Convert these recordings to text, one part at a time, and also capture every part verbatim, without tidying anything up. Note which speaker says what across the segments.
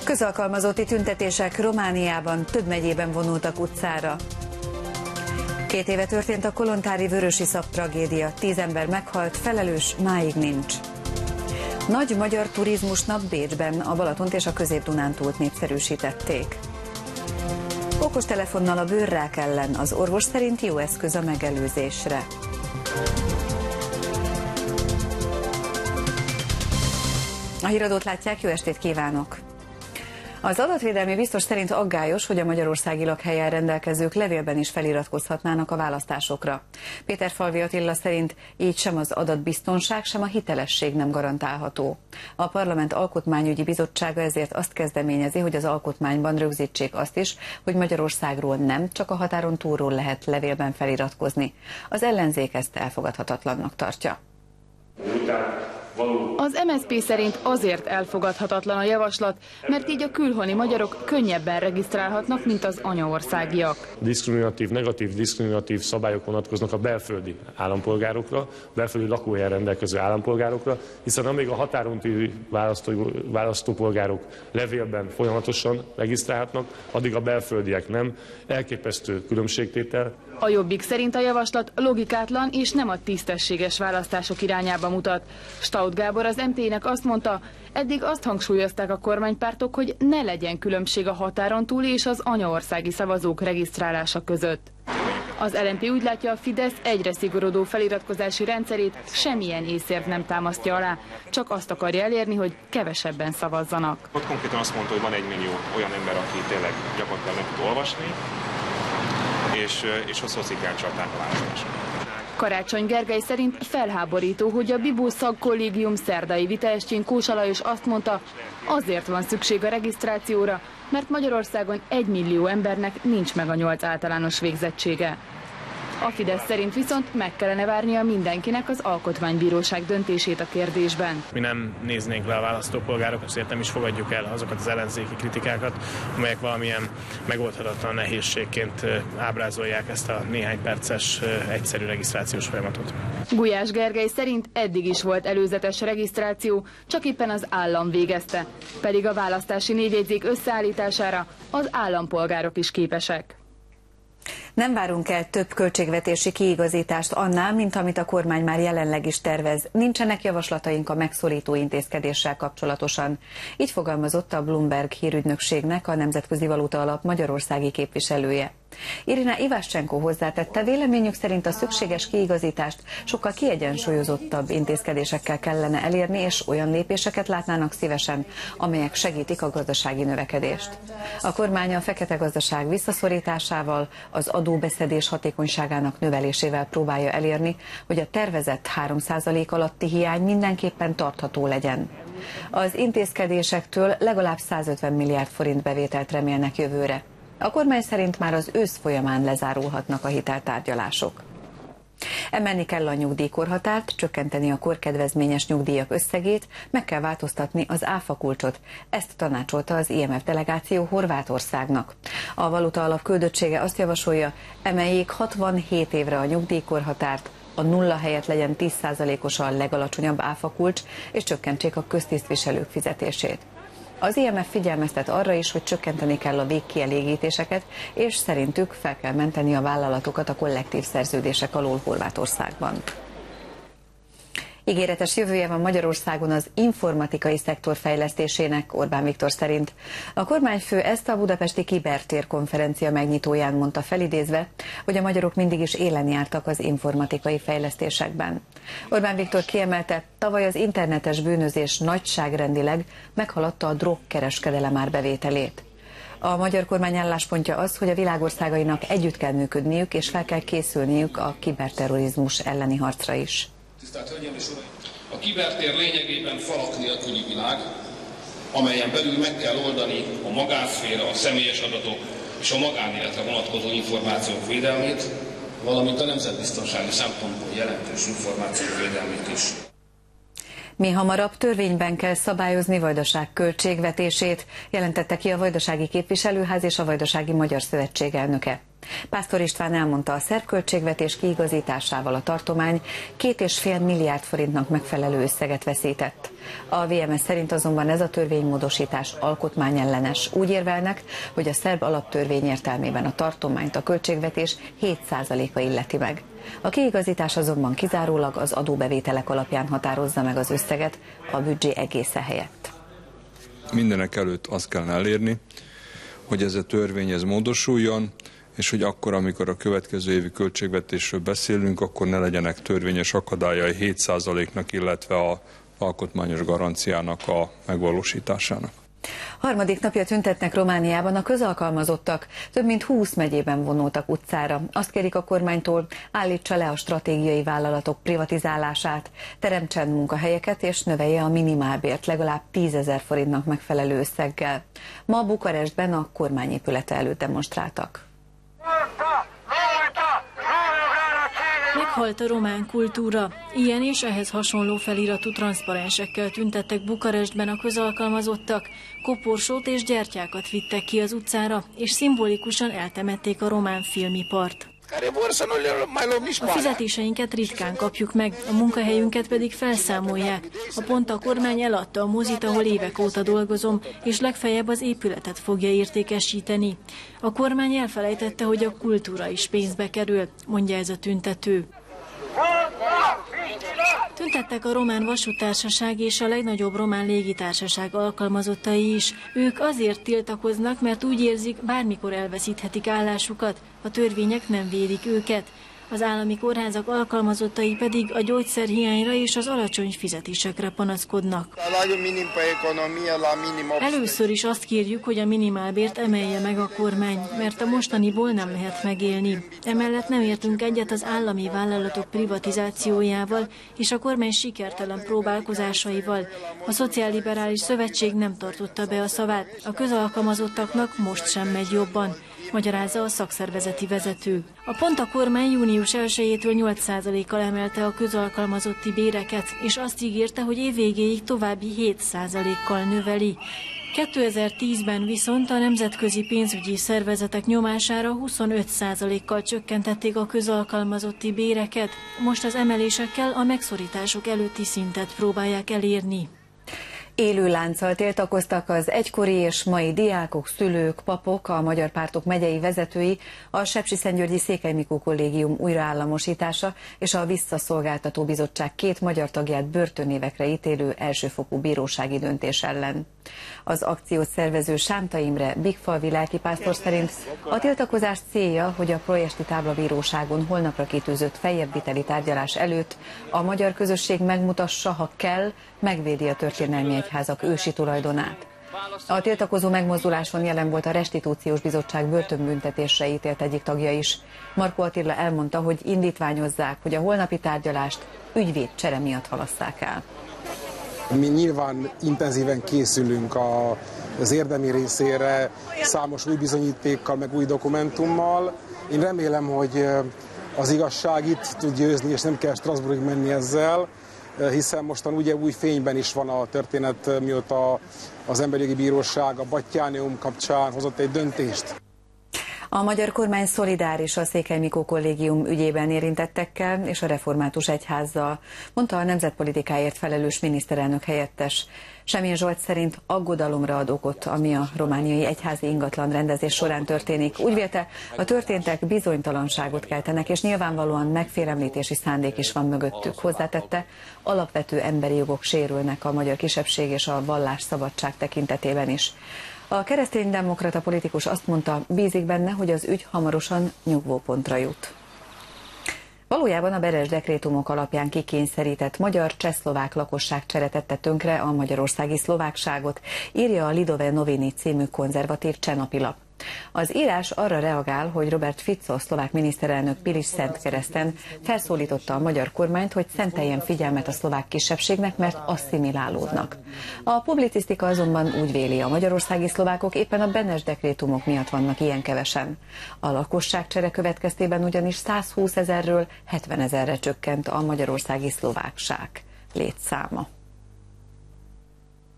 Speaker 1: Közalkalmazotti tüntetések Romániában, több megyében vonultak utcára. Két éve történt a kolontári vörösiszap tragédia, tíz ember meghalt, felelős máig nincs. Nagy magyar turizmusnap Bécsben, a Balatont és a Közép-Dunántúlt népszerűsítették. Okostelefonnal a bőrrák ellen, az orvos szerint jó eszköz a megelőzésre. A híradót látják, jó estét kívánok! Az adatvédelmi biztos szerint aggályos, hogy a magyarországi lakhelyen rendelkezők levélben is feliratkozhatnának a választásokra. Péterfalvi Attila szerint így sem az adatbiztonság, sem a hitelesség nem garantálható. A Parlament Alkotmányügyi Bizottsága ezért azt kezdeményezi, hogy az alkotmányban rögzítsék azt is, hogy Magyarországról nem, csak a határon túlról lehet levélben feliratkozni. Az ellenzék ezt elfogadhatatlannak tartja.
Speaker 2: Az em es zé pé szerint azért elfogadhatatlan a javaslat, mert így a külhoni magyarok könnyebben regisztrálhatnak, mint az anyaországiak.
Speaker 3: Diszkriminatív, negatív diszkriminatív szabályok vonatkoznak a belföldi állampolgárokra, belföldi lakóhelyen rendelkező állampolgárokra, hiszen amíg a határon túli választó, választópolgárok levélben folyamatosan regisztrálhatnak, addig a belföldiek nem. Elképesztő különbségtétel.
Speaker 2: A Jobbik szerint a javaslat logikátlan és nem a tisztességes választások irányába mutat. Staudt Gábor az em té é-nek azt mondta, eddig azt hangsúlyozták a kormánypártok, hogy ne legyen különbség a határon túli és az anyaországi szavazók regisztrálása között. Az el em pé úgy látja, a Fidesz egyre szigorodó feliratkozási rendszerét semmilyen észérv nem támasztja alá, csak azt akarja elérni, hogy kevesebben szavazzanak.
Speaker 4: Ott konkrétan azt mondta, hogy van egy millió olyan ember, aki tényleg gyakorlatilag nem tud olvasni, és, és hosszú kárcsalták a választáson.
Speaker 2: Karácsony Gergely szerint felháborító, hogy a Bibó szakkollégium szerdai vitaestjén Kósa Lajos azt mondta, azért van szükség a regisztrációra, mert Magyarországon egy millió embernek nincs meg a nyolc általános végzettsége. A Fidesz szerint viszont meg kellene várnia mindenkinek az Alkotmánybíróság döntését a kérdésben.
Speaker 5: Mi nem néznénk le a választópolgárok, ezért nem is fogadjuk el azokat az ellenzéki kritikákat, amelyek valamilyen megoldhatatlan nehézségként ábrázolják ezt a néhány perces egyszerű regisztrációs folyamatot.
Speaker 2: Gulyás Gergely szerint eddig is volt előzetes regisztráció, csak éppen az állam végezte, pedig a választási névjegyzék összeállítására az állampolgárok is képesek.
Speaker 1: Nem várunk el több költségvetési kiigazítást annál, mint amit a kormány már jelenleg is tervez. Nincsenek javaslataink a megszorító intézkedéssel kapcsolatosan. Így fogalmazott a Bloomberg hírügynökségnek a Nemzetközi Valuta Alap magyarországi képviselője. Irina Ivaszcsenko hozzátette, véleményük szerint a szükséges kiigazítást sokkal kiegyensúlyozottabb intézkedésekkel kellene elérni, és olyan lépéseket látnának szívesen, amelyek segítik a gazdasági növekedést. A kormány a fekete gazdaság visszaszorításával, az adóbeszedés hatékonyságának növelésével próbálja elérni, hogy a tervezett három százalék alatti hiány mindenképpen tartható legyen. Az intézkedésektől legalább százötven milliárd forint bevételt remélnek jövőre. A kormány szerint már az ősz folyamán lezárulhatnak a hiteltárgyalások. Emelni kell a nyugdíjkorhatárt, csökkenteni a korkedvezményes nyugdíjak összegét, meg kell változtatni az áfakulcsot. Ezt tanácsolta az i em ef delegáció Horvátországnak. A Valuta Alap küldöttsége azt javasolja, emeljék hatvanhét évre a nyugdíjkorhatárt, a nulla helyett legyen tíz százalékos a legalacsonyabb áfakulcs, és csökkentsék a köztisztviselők fizetését. Az i em ef figyelmeztet arra is, hogy csökkenteni kell a végkielégítéseket, és szerintük fel kell menteni a vállalatokat a kollektív szerződések alól Horvátországban. Ígéretes jövője van Magyarországon az informatikai szektor fejlesztésének, Orbán Viktor szerint. A kormányfő ezt a budapesti kibertér konferencia megnyitóján mondta felidézve, hogy a magyarok mindig is élen jártak az informatikai fejlesztésekben. Orbán Viktor kiemelte, tavaly az internetes bűnözés nagyságrendileg meghaladta a drogkereskedelem árbevételét. A magyar kormány álláspontja az, hogy a világországainak együtt kell működniük, és fel kell készülniük a kiberterrorizmus elleni harcra is.
Speaker 6: Tisztelt Hölgyeim és Uraim! A kibertér lényegében falak nélküli világ, amelyen belül meg kell oldani a magánszféra, a személyes adatok és a magánéletre vonatkozó információk védelmét, valamint a nemzetbiztonsági szempontból jelentős információk védelmét is.
Speaker 1: Mi hamarabb törvényben kell szabályozni Vajdaság költségvetését, jelentette ki a Vajdasági Képviselőház és a Vajdasági Magyar Szövetség elnöke. Pásztor István elmondta, a szerb költségvetés kiigazításával a tartomány két és fél milliárd forintnak megfelelő összeget veszített. A vé em es szerint azonban ez a törvénymódosítás alkotmányellenes. Úgy érvelnek, hogy a szerb alaptörvény értelmében a tartományt a költségvetés hét százaléka illeti meg. A kiigazítás azonban kizárólag az adóbevételek alapján határozza meg az összeget, a büdzsé egésze helyett.
Speaker 7: Mindenek előtt azt kellene elérni, hogy ez a törvény ez módosuljon, és hogy akkor, amikor a következő évi költségvetésről beszélünk, akkor ne legyenek törvényes akadályai hét százaléknak, illetve az alkotmányos garanciának a megvalósításának.
Speaker 1: Harmadik napja tüntetnek Romániában a közalkalmazottak. Több mint húsz megyében vonultak utcára. Azt kérik a kormánytól, állítsa le a stratégiai vállalatok privatizálását, teremtsen munkahelyeket és növelje a minimálbért legalább tízezer forintnak megfelelő összeggel. Ma Bukarestben a kormányépülete előtt demonstráltak.
Speaker 8: Meghalt a román kultúra. Ilyen és ehhez hasonló feliratú transzparensekkel tüntettek Bukarestben a közalkalmazottak, koporsót és gyertyákat vittek ki az utcára, és szimbolikusan eltemették a román filmipart. A fizetéseinket ritkán kapjuk meg, a munkahelyünket pedig felszámolják. A Ponta kormány eladta a mozit, ahol évek óta dolgozom, és legfeljebb az épületet fogja értékesíteni. A kormány elfelejtette, hogy a kultúra is pénzbe kerül, mondja ez a tüntető. Tüntettek a Román Vasúttársaság és a legnagyobb román légitársaság alkalmazottai is. Ők azért tiltakoznak, mert úgy érzik, bármikor elveszíthetik állásukat, a törvények nem védik őket. Az állami kórházak alkalmazottai pedig a gyógyszerhiányra és az alacsony fizetésekre panaszkodnak. Először is azt kérjük, hogy a minimálbért emelje meg a kormány, mert a mostaniból nem lehet megélni. Emellett nem értünk egyet az állami vállalatok privatizációjával és a kormány sikertelen próbálkozásaival. A Szociálliberális Szövetség nem tartotta be a szavát, a közalkalmazottaknak most sem megy jobban, magyarázza a szakszervezeti vezető. A Ponta kormány június elsejétől nyolc százalékkal emelte a közalkalmazotti béreket, és azt ígérte, hogy év végéig további hét százalékkal növeli. kétezer-tízben viszont a nemzetközi pénzügyi szervezetek nyomására huszonöt százalékkal csökkentették a közalkalmazotti béreket. Most az emelésekkel a megszorítások előtti szintet próbálják elérni.
Speaker 1: Élő lánccal tiltakoztak az egykori és mai diákok, szülők, papok, a magyar pártok megyei vezetői, a Sepsiszentgyörgyi Székely Mikó Kollégium újraállamosítása és a Visszaszolgáltató Bizottság két magyar tagját börtönévekre ítélő elsőfokú bírósági döntés ellen. Az akciót szervező Sánta Imre bigfalvi lelkipásztor szerint a tiltakozás célja, hogy a projesti táblabíróságon holnapra kitűzött feljebbviteli tárgyalás előtt a magyar közösség megmutassa, ha kell, megvédi a történelmi egyházak ősi tulajdonát. A tiltakozó megmozduláson jelen volt a Restitúciós Bizottság börtönbüntetésre ítélt egyik tagja is. Markó Attila elmondta, hogy indítványozzák, hogy a holnapi tárgyalást ügyvéd csere miatt halasszák el.
Speaker 9: Mi nyilván intenzíven készülünk a, az érdemi részére, számos új bizonyítékkal, meg új dokumentummal. Én remélem, hogy az igazság itt tud győzni, és nem kell Strasbourgig menni ezzel, hiszen mostan ugye új fényben is van a történet, mióta az Emberjogi Bíróság a Battyánium kapcsán hozott egy döntést.
Speaker 1: A magyar kormány szolidáris a Székely Mikó Kollégium ügyében érintettekkel és a református egyházzal, mondta a nemzetpolitikáért felelős miniszterelnök helyettes. Semjén Zsolt szerint aggodalomra ad okot, ami a romániai egyházi ingatlan rendezés során történik. Úgy vélte, a történtek bizonytalanságot keltenek, és nyilvánvalóan megfélemlítési szándék is van mögöttük. Hozzátette, alapvető emberi jogok sérülnek a magyar kisebbség és a vallásszabadság tekintetében is. A kereszténydemokrata politikus azt mondta, bízik benne, hogy az ügy hamarosan nyugvópontra jut. Valójában a Benes dekrétumok alapján kikényszerített magyar-cseh-szlovák lakosságcsere tette tönkre a magyarországi szlovákságot, írja a Lidové Noviny című konzervatív cseh napilap. Az írás arra reagál, hogy Robert Fico szlovák miniszterelnök Pilis-Szentkereszten felszólította a magyar kormányt, hogy szenteljen figyelmet a szlovák kisebbségnek, mert asszimilálódnak. A publicisztika azonban úgy véli, a magyarországi szlovákok éppen a Benes dekrétumok miatt vannak ilyen kevesen. A lakosságcsere következtében ugyanis százhúsz ezerről hetven ezerre csökkent a magyarországi szlovákság létszáma.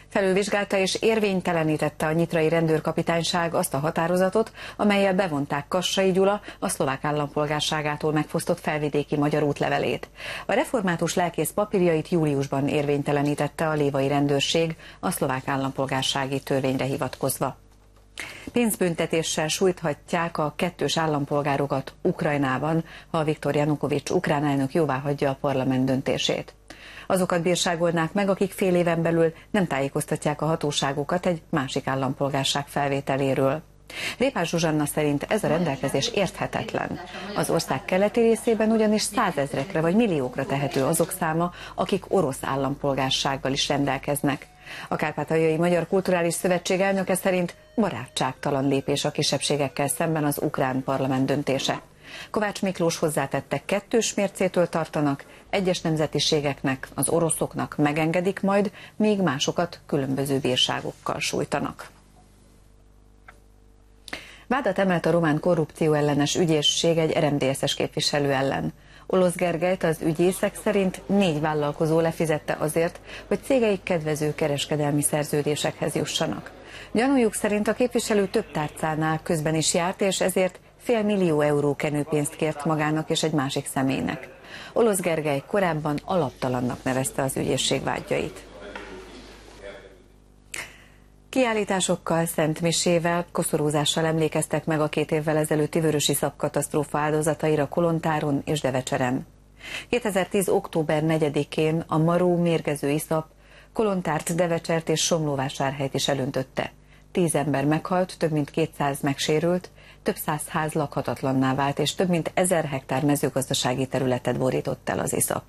Speaker 1: Felülvizsgálta és érvénytelenítette a nyitrai rendőrkapitányság azt a határozatot, amellyel bevonták Kassai Gyula a szlovák állampolgárságától megfosztott felvidéki magyar útlevelét. A református lelkész papírjait júliusban érvénytelenítette a lévai rendőrség a szlovák állampolgársági törvényre hivatkozva. Pénzbüntetéssel sújthatják a kettős állampolgárokat Ukrajnában, ha Viktor Janukovics ukrán elnök jóváhagyja a parlament döntését. Azokat bírságolnák meg, akik fél éven belül nem tájékoztatják a hatóságokat egy másik állampolgárság felvételéről. Répás Zsuzsanna szerint ez a rendelkezés érthetetlen. Az ország keleti részében ugyanis százezrekre vagy milliókra tehető azok száma, akik orosz állampolgársággal is rendelkeznek. A Kárpátaljai Magyar Kulturális Szövetség elnöke szerint barátságtalan lépés a kisebbségekkel szemben az ukrán parlament döntése. Kovács Miklós hozzátette, kettős mércétől tartanak, egyes nemzetiségeknek, az oroszoknak megengedik majd, míg másokat különböző bírságokkal sújtanak. Vádat emelt a román korrupció ellenes ügyészség egy er em dé es-es képviselő ellen. Olosz Gergelyt az ügyészek szerint négy vállalkozó lefizette azért, hogy cégeik kedvező kereskedelmi szerződésekhez jussanak. Gyanújuk szerint a képviselő több tárcánál közben is járt, és ezért fél millió euró kenőpénzt kért magának és egy másik személynek. Olosz Gergely korábban alaptalannak nevezte az ügyészség vádjait. Kiállításokkal, szentmisével, koszorúzással emlékeztek meg a két évvel ezelőtti vörösiszap katasztrófa áldozataira Kolontáron és Devecseren. kétezer-tíz. október negyedikén a maró mérgező iszap Kolontárt, Devecsert és Somlóvásárhelyt is elöntötte. Tíz ember meghalt, több mint kétszáz megsérült, több száz ház lakhatatlanná vált, és több mint ezer hektár mezőgazdasági területet borított el az iszap.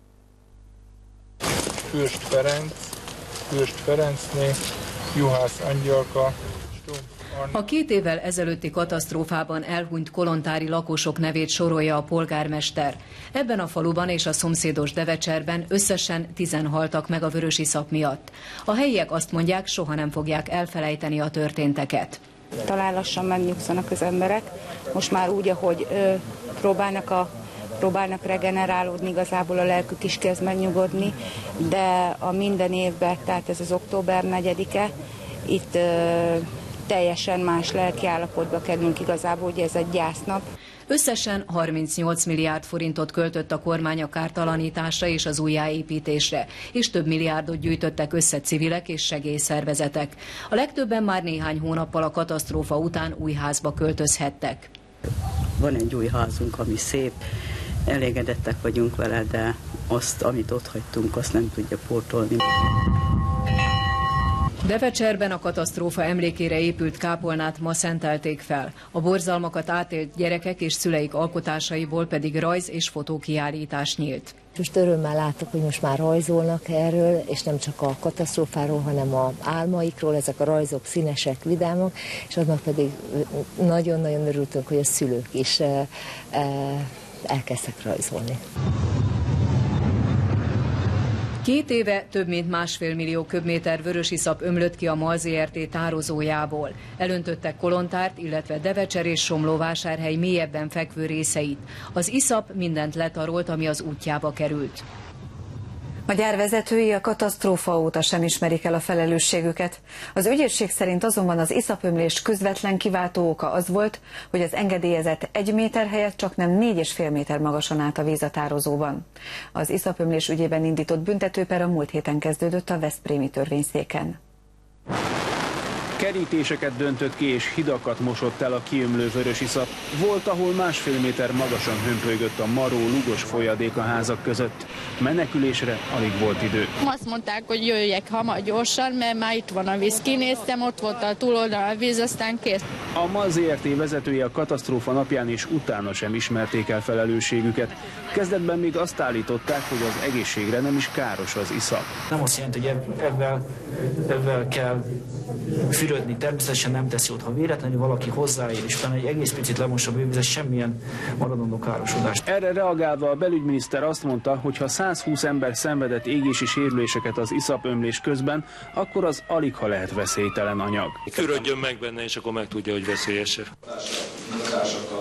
Speaker 10: Fürst Ferenc, Fürst Ferencné, Juhász Angyalka.
Speaker 11: A két évvel ezelőtti katasztrófában elhunyt kolontári lakosok nevét sorolja a polgármester. Ebben a faluban és a szomszédos Devecserben összesen tizen haltak meg a vörösiszap miatt. A helyiek azt mondják, soha nem fogják elfelejteni a történteket.
Speaker 12: Talán lassan megnyugszanak az emberek, most már úgy, ahogy ö, próbálnak, a, próbálnak regenerálódni, igazából a lelkük is kezd megnyugodni, de a minden évben, tehát ez az október negyedike, itt ö, teljesen más lelki állapotba kerülünk igazából, ugye ez egy gyásznap.
Speaker 11: Összesen harmincnyolc milliárd forintot költött a kormány a kártalanításra és az újjáépítésre, és több milliárdot gyűjtöttek össze civilek és segélyszervezetek. A legtöbben már néhány hónappal a katasztrófa után új házba költözhettek.
Speaker 13: Van egy új házunk, ami szép, elégedettek vagyunk vele, de azt, amit ott hagytunk, azt nem tudja pótolni.
Speaker 11: Devecserben a katasztrófa emlékére épült kápolnát ma szentelték fel. A borzalmakat átélt gyerekek és szüleik alkotásaiból pedig rajz- és fotókiállítás nyílt.
Speaker 14: Most örömmel látok, hogy most már rajzolnak erről, és nem csak a katasztrófáról, hanem az álmaikról, ezek a rajzok színesek, vidámak, és annak pedig nagyon-nagyon örültünk, hogy a szülők is elkezdtek rajzolni.
Speaker 11: Két éve több mint másfél millió köbméter vörösiszap ömlött ki a MAL Zé Er Té tározójából. Elöntöttek Kolontárt, illetve Devecser és Somlóvásárhely mélyebben fekvő részeit. Az iszap mindent letarolt, ami az útjába került.
Speaker 1: A gyár vezetői a katasztrófa óta sem ismerik el a felelősségüket. Az ügyészség szerint azonban az iszapömlés közvetlen kiváltó oka az volt, hogy az engedélyezett egy méter helyett csak nem négy és fél méter magasan állt a víz a tározóban. Az iszapömlés ügyében indított büntetőper a múlt héten kezdődött a veszprémi törvényszéken.
Speaker 15: Kerítéseket döntött ki és hidakat mosott el a kiömlő vörösiszap. Volt, ahol másfél méter magasan hömpölygött a maró, lugos folyadék a házak között. Menekülésre alig volt idő.
Speaker 16: Azt mondták, hogy jöjjek hamar gyorsan, mert már itt van a víz. Kinéztem, ott volt a túloldal a víz, aztán kész.
Speaker 15: A MAL Zé Er Té vezetője a katasztrófa napján és utána sem ismerték el felelősségüket. Kezdetben még azt állították, hogy az egészségre nem is káros az iszap.
Speaker 17: Nem azt jelenti, hogy ebben, ebben kell fürödni, természetesen nem teszi jót. Ha véletlenül valaki hozzáér, és utána egy egész picit lemos a bővizet, semmilyen maradandó károsodás.
Speaker 15: Erre reagálva a belügyminiszter azt mondta, hogy ha százhúsz ember szenvedett égési sérüléseket az iszapömlés közben, akkor az aligha lehet veszélytelen anyag.
Speaker 18: Fürödjön meg benne, és akkor meg tudja, hogy veszélyes.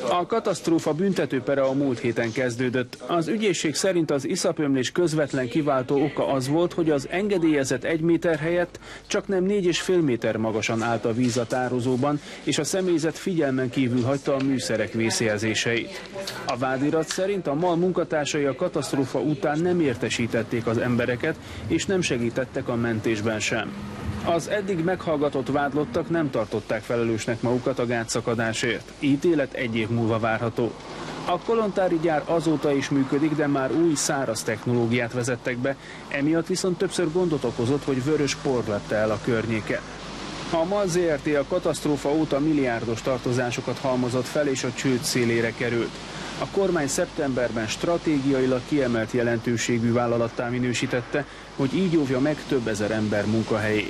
Speaker 15: A katasztrófa büntetőpere a múlt héten kezdődött. Az ügyészség szerint az iszapömlés közvetlen kiváltó oka az volt, hogy az engedélyezett egy méter helyett csak nem négy és fél méter magasan állt a víz a tározóban, és a személyzet figyelmen kívül hagyta a műszerek vészjelzéseit. A vádirat szerint a MAL munkatársai a katasztrófa után nem értesítették az embereket, és nem segítettek a mentésben sem. Az eddig meghallgatott vádlottak nem tartották felelősnek magukat a gátszakadásért. Ítélet egy év múlva várható. A kolontári gyár azóta is működik, de már új száraz technológiát vezettek be, emiatt viszont többször gondot okozott, hogy vörös por lepte el a környéket. A MAL zé er té a katasztrófa óta milliárdos tartozásokat halmozott fel, és a csőd szélére került. A kormány szeptemberben stratégiailag kiemelt jelentőségű vállalattá minősítette, hogy így óvja meg több ezer ember munkahelyét.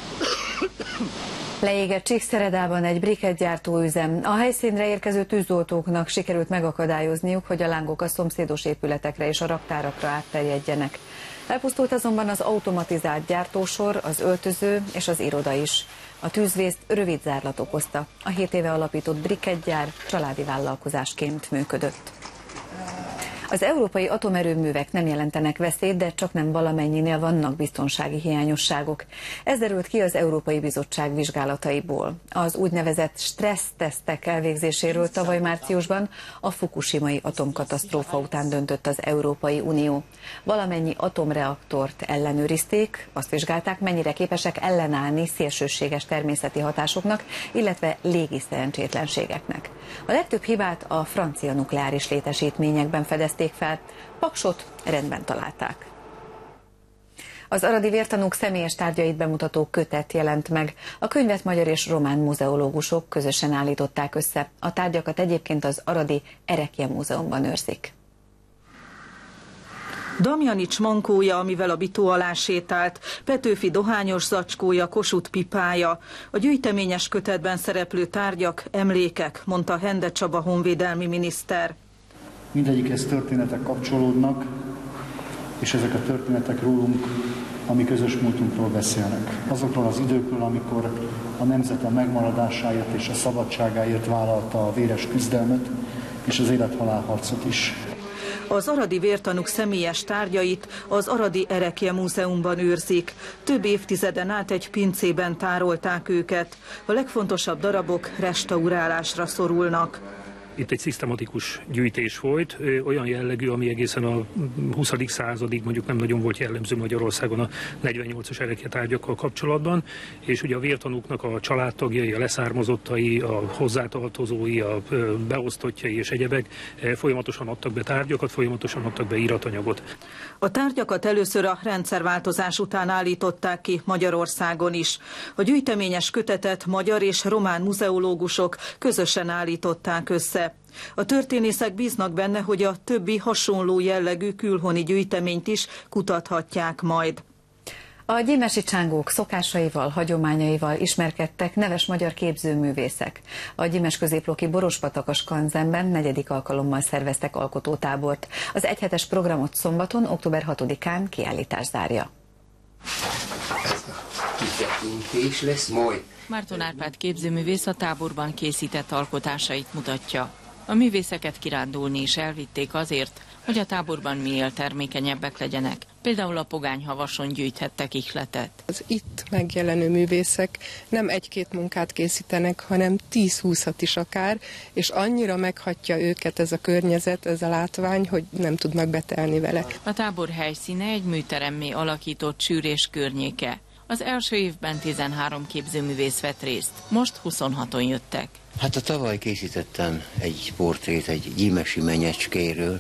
Speaker 1: Leégett Csíkszeredában egy briketgyártó üzem. A helyszínre érkező tűzoltóknak sikerült megakadályozniuk, hogy a lángok a szomszédos épületekre és a raktárakra átterjedjenek. Elpusztult azonban az automatizált gyártósor, az öltöző és az iroda is. A tűzvészt rövid zárlat okozta. A hét éve alapított briketgyár családi vállalkozásként működött. Az európai atomerőművek nem jelentenek veszélyt, de csak nem valamennyinél vannak biztonsági hiányosságok. Ez derült ki az Európai Bizottság vizsgálataiból. Az úgynevezett stressztesztek elvégzéséről tavaly márciusban a fukushimai atomkatasztrófa után döntött az Európai Unió. Valamennyi atomreaktort ellenőrizték, azt vizsgálták, mennyire képesek ellenállni szélsőséges természeti hatásoknak, illetve légi szerencsétlenségeknek. A legtöbb hibát a francia nukleáris létesítményekben fedezték fel, Paksot rendben találták. Az aradi vértanúk személyes tárgyait bemutató kötet jelent meg. A könyvet magyar és román muzeológusok közösen állították össze. A tárgyakat egyébként az aradi Erekje Múzeumban őrzik.
Speaker 18: Damjanics mankója, amivel a Bitó alá sétált, Petőfi dohányos zacskója, Kossuth pipája, a gyűjteményes kötetben szereplő tárgyak, emlékek, mondta Hende Csaba honvédelmi miniszter.
Speaker 19: Mindegyikhez történetek kapcsolódnak, és ezek a történetek rólunk, a mi közös múltunkról beszélnek. Azokról az időkről, amikor a nemzet a megmaradásáért és a szabadságáért vállalta a véres küzdelmet, és az élet-halálharcot is.
Speaker 18: Az aradi vértanúk személyes tárgyait az aradi Erekje Múzeumban őrzik. Több évtizeden át egy pincében tárolták őket. A legfontosabb darabok restaurálásra szorulnak.
Speaker 20: Itt egy szisztematikus gyűjtés volt, olyan jellegű, ami egészen a huszadik századig mondjuk nem nagyon volt jellemző Magyarországon a negyvennyolcas erekje tárgyakkal kapcsolatban, és ugye a vértanúknak a családtagjai, a leszármazottai, a hozzátartozói, a beosztottjai és egyebek folyamatosan adtak be tárgyakat, folyamatosan adtak be íratanyagot.
Speaker 18: A tárgyakat először a rendszerváltozás után állították ki Magyarországon is. A gyűjteményes kötetet magyar és román muzeológusok közösen állították össze. A történészek bíznak benne, hogy a többi hasonló jellegű külhoni gyűjteményt is kutathatják majd.
Speaker 1: A gyimesi csángók szokásaival, hagyományaival ismerkedtek neves magyar képzőművészek. A Gyimes középloki Borospatakas Skanzenben negyedik alkalommal szerveztek alkotótábort. Az egyhetes programot szombaton, október hatodikán kiállítás zárja.
Speaker 21: És lesz majd.
Speaker 22: Márton Árpád képzőművész a táborban készített alkotásait mutatja. A művészeket kirándulni is elvitték azért, hogy a táborban minél termékenyebbek legyenek. Például a Pogányhavason gyűjthettek ihletet.
Speaker 23: Az itt megjelenő művészek nem egy-két munkát készítenek, hanem tíz-húszat is akár, és annyira meghatja őket ez a környezet, ez a látvány, hogy nem tudnak betelni vele.
Speaker 22: A tábor helyszíne egy műteremmé alakított sűrés környéke. Az első évben tizenhárom képzőművész vett részt, most huszonhatan jöttek.
Speaker 21: Hát a tavaly készítettem egy portrét egy gyimesi menyecskéről,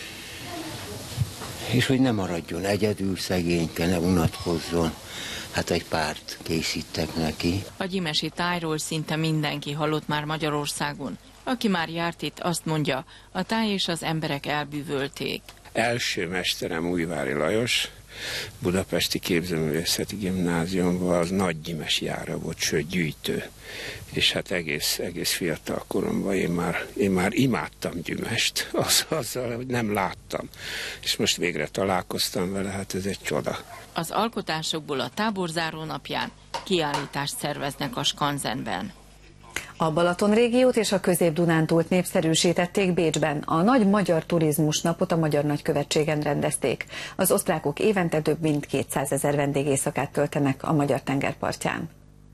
Speaker 21: és hogy ne maradjon egyedül, szegényke, ne unatkozzon, hát egy párt készítek neki.
Speaker 22: A gyimesi tájról szinte mindenki hallott már Magyarországon. Aki már járt itt, azt mondja, a táj és az emberek elbűvölték.
Speaker 24: Első mesterem Újvári Lajos, Budapesti Képzőművészeti Gimnáziumban az nagy gyimesi ára volt, sőt gyűjtő. És hát egész, egész fiatal koromban én már, én már imádtam Gyimest, az, azzal, hogy nem láttam. És most végre találkoztam vele, hát ez egy csoda.
Speaker 22: Az alkotásokból a táborzáró napján kiállítást szerveznek a Skanzenben.
Speaker 1: A Balaton régiót és a Közép-Dunántúlt népszerűsítették Bécsben. A nagy magyar turizmus napot a Magyar Nagykövetségen rendezték. Az osztrákok évente több mint kétszázezer vendégészakát töltenek a magyar tengerpartján.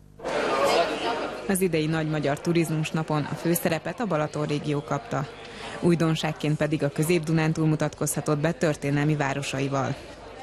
Speaker 2: Az idei nagy magyar turizmus napon a főszerepet a Balaton régió kapta. Újdonságként pedig a Közép-Dunántúl mutatkozhatott be történelmi városaival.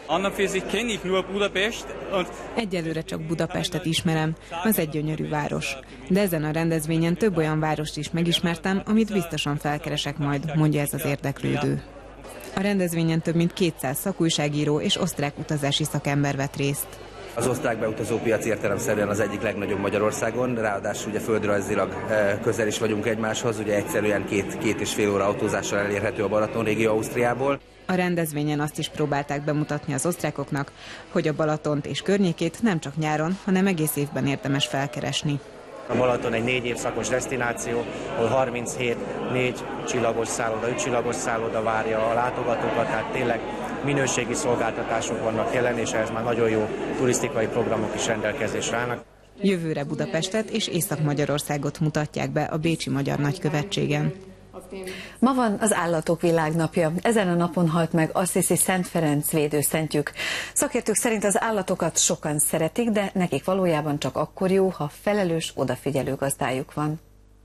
Speaker 2: Egyelőre csak Budapestet ismerem, az egy gyönyörű város. De ezen a rendezvényen több olyan várost is megismertem, amit biztosan felkeresek majd, mondja ez az érdeklődő. A rendezvényen több mint kétszáz szakújságíró és osztrák utazási szakember vett részt.
Speaker 3: Az osztrák beutazó piac értelemszerűen az egyik legnagyobb Magyarországon, ráadásul ugye földrajzilag közel is vagyunk egymáshoz, ugye egyszerűen két, két és fél óra autózással elérhető a Balaton régió Ausztriából.
Speaker 2: A rendezvényen azt is próbálták bemutatni az osztrákoknak, hogy a Balatont és környékét nem csak nyáron, hanem egész évben érdemes felkeresni.
Speaker 4: A Balaton egy négy évszakos desztináció, ahol harminchét négy csillagos szálloda, öt csillagos szálloda várja a látogatókat, tehát tényleg minőségi szolgáltatások vannak jelen, és ehhez már nagyon jó turisztikai programok is rendelkezésre állnak.
Speaker 2: Jövőre Budapestet és Észak-Magyarországot mutatják be a Bécsi Magyar Nagykövetségen.
Speaker 1: Ma van az Állatok Világnapja. Ezen a napon halt meg Assisi Szent Ferenc védőszentjük. Szakértők szerint az állatokat sokan szeretik, de nekik valójában csak akkor jó, ha felelős, odafigyelő gazdájuk van.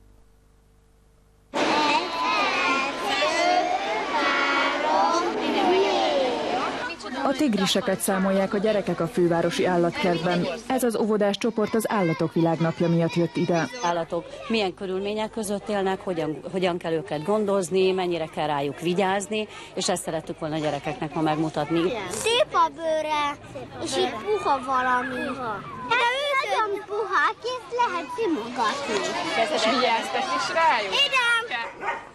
Speaker 5: A tigriseket számolják a gyerekek a fővárosi állatkertben. Ez az óvodás csoport az Állatok Világnapja miatt jött ide.
Speaker 25: Állatok milyen körülmények között élnek, hogyan, hogyan kell őket gondozni, mennyire kell rájuk vigyázni, és ezt szerettük volna a gyerekeknek ma megmutatni.
Speaker 26: Szép a bőre, és így puha valami. De ő nagyon puhák, és lehet simogatni.
Speaker 27: És vigyáztak is rájuk?
Speaker 26: Igen!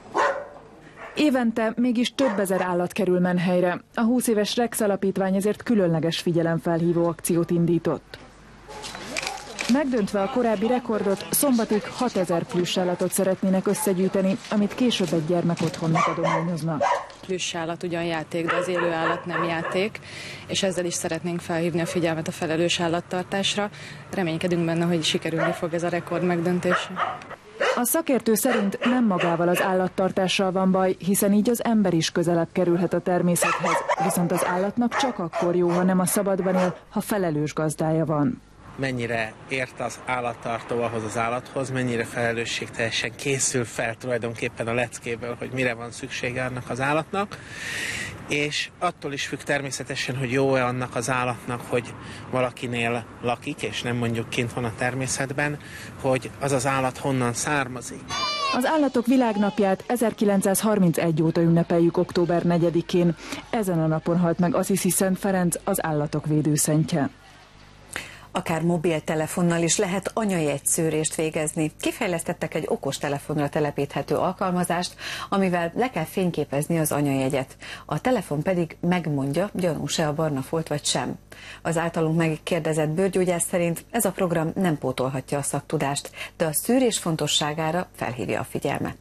Speaker 5: Évente mégis több ezer állat kerül menhelyre. A húsz éves Rex alapítvány ezért különleges figyelemfelhívó akciót indított. Megdöntve a korábbi rekordot, szombatig hatezer plüssállatot szeretnének összegyűjteni, amit később egy gyermekotthonnak adományoznak.
Speaker 28: Plüssállat ugyan játék, de az élő állat nem játék, és ezzel is szeretnénk felhívni a figyelmet a felelős állattartásra. Reménykedünk benne, hogy sikerülni fog ez a rekord megdöntése.
Speaker 5: A szakértő szerint nem magával az állattartással van baj, hiszen így az ember is közelebb kerülhet a természethez, viszont az állatnak csak akkor jó, ha nem a szabadban él, ha felelős gazdája van.
Speaker 29: Mennyire ért az állattartó ahhoz az állathoz, mennyire felelősségteljesen készül fel tulajdonképpen a leckéből, hogy mire van szüksége annak az állatnak, és attól is függ természetesen, hogy jó-e annak az állatnak, hogy valakinél lakik, és nem mondjuk kint van a természetben, hogy az az állat honnan származik.
Speaker 5: Az Állatok Világnapját ezerkilencszázharmincegy óta ünnepeljük október negyedikén. Ezen a napon halt meg Assisi Szent Ferenc, az állatok védőszentje.
Speaker 1: Akár mobiltelefonnal is lehet anyajegyszűrést végezni. Kifejlesztettek egy okostelefonra telepíthető alkalmazást, amivel le kell fényképezni az anyajegyet. A telefon pedig megmondja, gyanús-e a barna folt vagy sem. Az általunk megkérdezett bőrgyógyász szerint ez a program nem pótolhatja a szaktudást, de a szűrés fontosságára felhívja a figyelmet.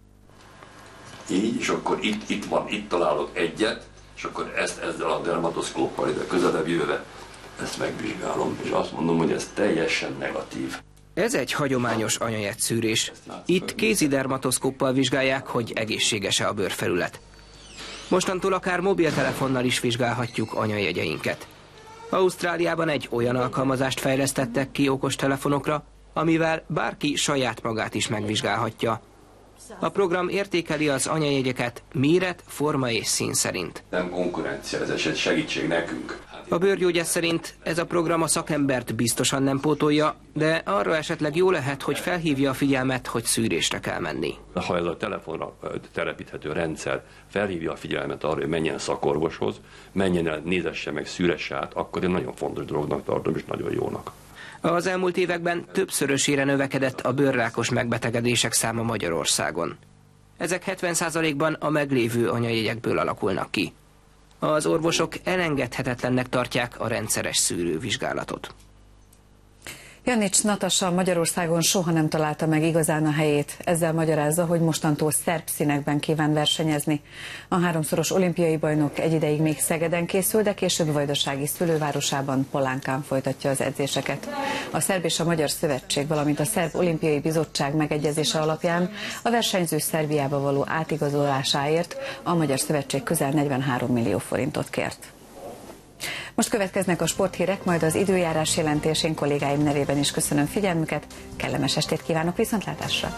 Speaker 30: Így, és akkor itt, itt van, itt találok egyet, és akkor ezt ezzel a dermatoszkóppal ide közelebb jöve ezt megvizsgálom, és azt mondom, hogy ez teljesen negatív.
Speaker 31: Ez egy hagyományos anyajegyszűrés. Itt kézi dermatoszkóppal vizsgálják, hogy egészséges-e a bőrfelület. Mostantól akár mobiltelefonnal is vizsgálhatjuk anyajegyeinket. Ausztráliában egy olyan alkalmazást fejlesztettek ki okostelefonokra, amivel bárki saját magát is megvizsgálhatja. A program értékeli az anyajegyeket méret, forma és szín szerint.
Speaker 30: Nem konkurencia, ez egy segítség nekünk.
Speaker 31: A bőrgyógyász szerint ez a program a szakembert biztosan nem pótolja, de arra esetleg jó lehet, hogy felhívja a figyelmet, hogy szűrésre kell menni.
Speaker 32: Ha ez a telefonra telepíthető rendszer felhívja a figyelmet arra, hogy menjen szakorvoshoz, menjen el, nézesse meg, szűresse át, akkor én nagyon fontos dolognak tartom, és nagyon jónak.
Speaker 31: Az elmúlt években többszörösére növekedett a bőrrákos megbetegedések száma Magyarországon. Ezek hetven százalékban a meglévő anyajegyekből alakulnak ki. Az orvosok elengedhetetlennek tartják a rendszeres szűrővizsgálatot.
Speaker 1: Jannics Natasa Magyarországon soha nem találta meg igazán a helyét. Ezzel magyarázza, hogy mostantól szerb színekben kíván versenyezni. A háromszoros olimpiai bajnok egy ideig még Szegeden készül, de később vajdasági szülővárosában, Polánkán folytatja az edzéseket. A Szerb és a Magyar Szövetség, valamint a Szerb Olimpiai Bizottság megegyezése alapján a versenyző Szerbiába való átigazolásáért a Magyar Szövetség közel negyvenhárom millió forintot kért. Most következnek a sporthírek, majd az időjárás jelentés. Én kollégáim nevében is köszönöm figyelmüket, kellemes estét kívánok, viszontlátásra!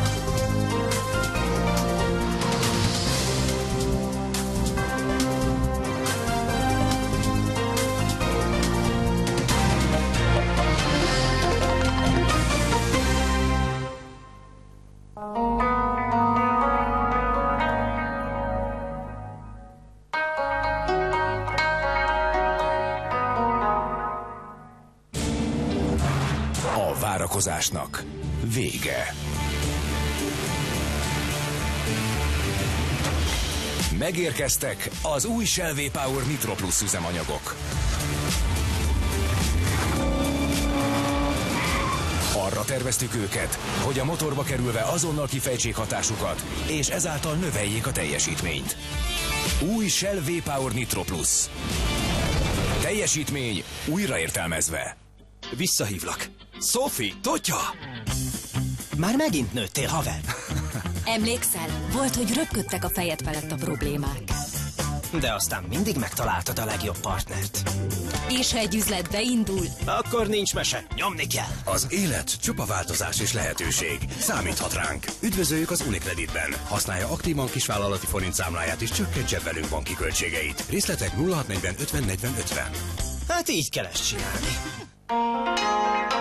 Speaker 6: Várakozásnak vége. Megérkeztek az új Shell V-Power Nitro Plus üzemanyagok. Arra terveztük őket, hogy a motorba kerülve azonnal kifejtsék hatásukat, és ezáltal növeljék a teljesítményt. Új Shell V-Power Nitro Plus. Teljesítmény újraértelmezve.
Speaker 7: Visszahívlak. Sophie, Totya! Már megint nőttél, haver.
Speaker 8: Emlékszel? Volt, hogy röpködtek a fejed felett a problémák.
Speaker 7: De aztán mindig megtaláltad a legjobb partnert.
Speaker 8: És ha egy üzlet beindul,
Speaker 7: akkor nincs mese, nyomni kell.
Speaker 6: Az élet csupa változás és lehetőség. Számíthat ránk. Üdvözöljük az Unicreditben. Használja aktívan kisvállalati forint számláját és csökkentse velünk banki költségeit. Részletek nulla hat negyven ötven negyven ötven.
Speaker 7: Hát így kell ezt csinálni.